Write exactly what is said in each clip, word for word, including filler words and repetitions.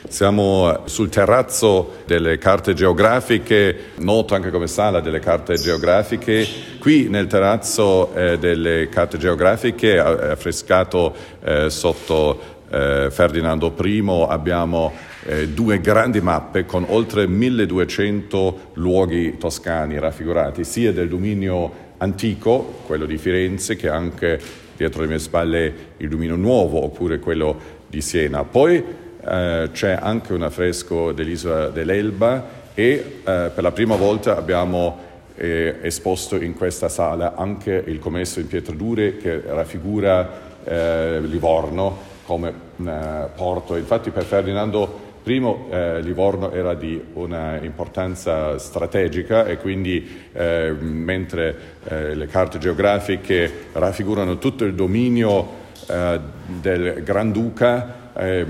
Siamo sul terrazzo delle carte geografiche, noto anche come sala delle carte geografiche. Qui nel terrazzo eh, delle carte geografiche, affrescato eh, sotto eh, Ferdinando primo, abbiamo eh, due grandi mappe con oltre milleduecento luoghi toscani raffigurati, sia del dominio antico, quello di Firenze, che anche dietro le mie spalle il dominio nuovo, oppure quello di Siena. Poi Uh, c'è anche un affresco dell'isola dell'Elba e uh, per la prima volta abbiamo eh, esposto in questa sala anche il commesso in pietre dure che raffigura uh, Livorno come uh, porto. Infatti per Ferdinando primo uh, Livorno era di una importanza strategica e quindi uh, mentre uh, le carte geografiche raffigurano tutto il dominio uh, del Granduca, Eh,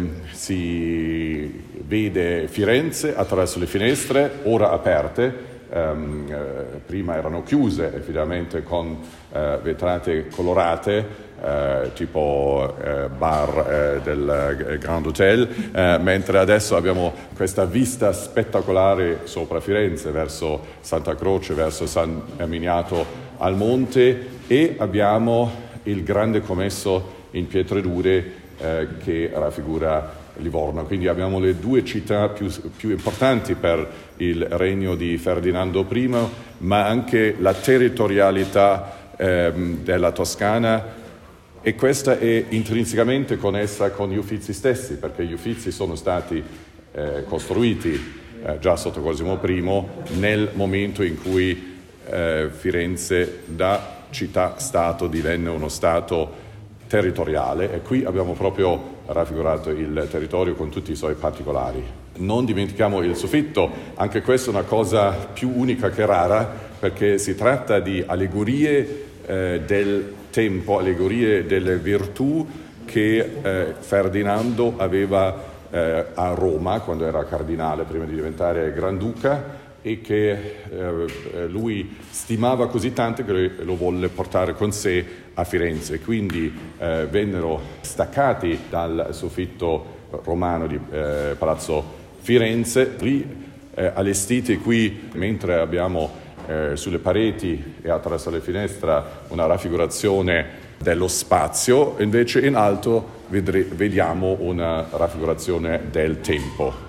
si vede Firenze attraverso le finestre, ora aperte, ehm, eh, prima erano chiuse effettivamente con eh, vetrate colorate, eh, tipo eh, bar eh, del Grand Hotel, eh, mentre adesso abbiamo questa vista spettacolare sopra Firenze, verso Santa Croce, verso San Miniato al Monte, e abbiamo il grande commesso in pietre dure Eh, che raffigura Livorno. Quindi abbiamo le due città più, più importanti per il regno di Ferdinando primo, ma anche la territorialità ehm, della Toscana, e questa è intrinsecamente connessa con gli Uffizi stessi, perché gli Uffizi sono stati eh, costruiti eh, già sotto Cosimo primo nel momento in cui eh, Firenze da città-stato divenne uno stato territoriale, e qui abbiamo proprio raffigurato il territorio con tutti i suoi particolari. Non dimentichiamo il soffitto, anche questa è una cosa più unica che rara, perché si tratta di allegorie eh, del tempo, allegorie delle virtù che eh, Ferdinando aveva eh, a Roma quando era cardinale prima di diventare Granduca, e che eh, lui stimava così tanto che lo volle portare con sé a Firenze. Quindi eh, vennero staccati dal soffitto romano di eh, Palazzo Firenze, lì eh, allestiti qui, mentre abbiamo eh, sulle pareti e attraverso le finestre una raffigurazione dello spazio, invece in alto vedre- vediamo una raffigurazione del tempo.